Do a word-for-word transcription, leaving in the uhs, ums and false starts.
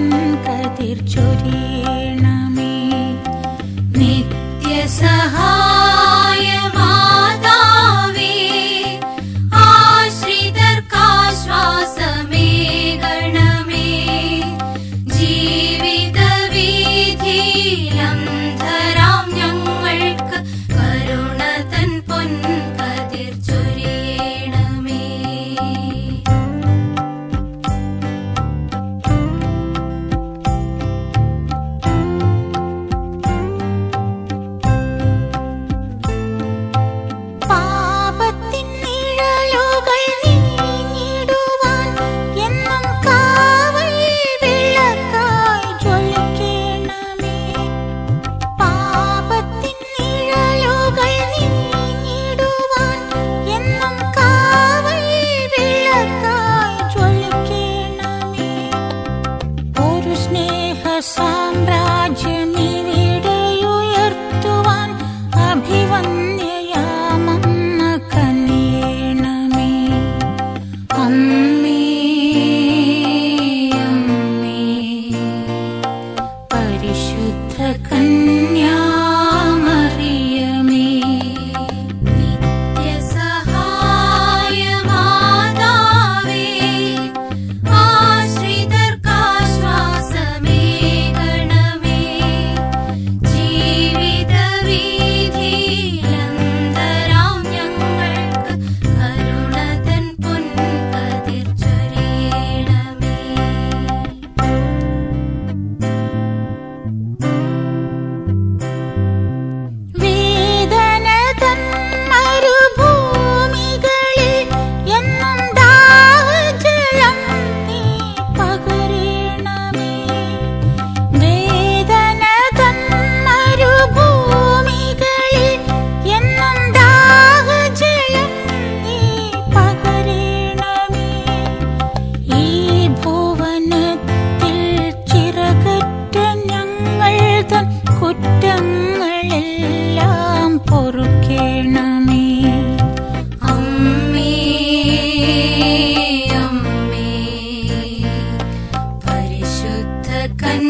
പൊൻകതിർ ചൊരിയണമേ. നിത്യസഹായ മാതാവേ, ആശ്രിതർക്കാശ്വാസമേകണമേ. ജീവിത വീഥിയിലന്ധരാം ഞങ്ങൾക്ക് കരുണ തൻ പൊൻകതിർ ചൊരിയണമേ. പാപത്തിൻ നിഴലുകൾ നീങ്ങിടുവാൻ എന്നും കാവൽ വിളക്കായി ജ്വലിക്കണമേ. പാപത്തിൻ നിഴലുകൾ നീങ്ങിടുവാൻ എന്നും കാവൽ വിളക്കായി ജ്വലിക്കണമേ. ഒരു സ്നേഹ സാമ്രാജ്യം ഇവിടെയുയർത്തുവാൻ അഭിവന്യയാമമ്മ കനിയണമേ. അമ്മേ അമ്മേ പരിശുദ്ധ കന്യാമറിയമേ, നിത്യസഹായ മാതാവേ, ആശ്രിതർക്കാശ്വാസമേകണമേ. ജീവിത വീഥിയിലന്ധരാം ഞങ്ങൾക്ക് കരുണ തൻ പൊൻകതിർ ചൊരിയണമേ. വേദന തൻ മരുഭൂമികളിൽ എന്നും ദാഹജലം നീ പകരണമേ. വേദന തൻ മരുഭൂമികളിൽ എന്നും ദാഹജലം നീ പകരണമേ. ഈ ഭുവനത്തിൽ ചിറകറ്റ ഞങ്ങൾ തൻ കുറ്റങ്ങളെല്ലാം പൊറുക്കണമേ. അമ്മേ അമ്മേ പരിശുദ്ധ കന്യ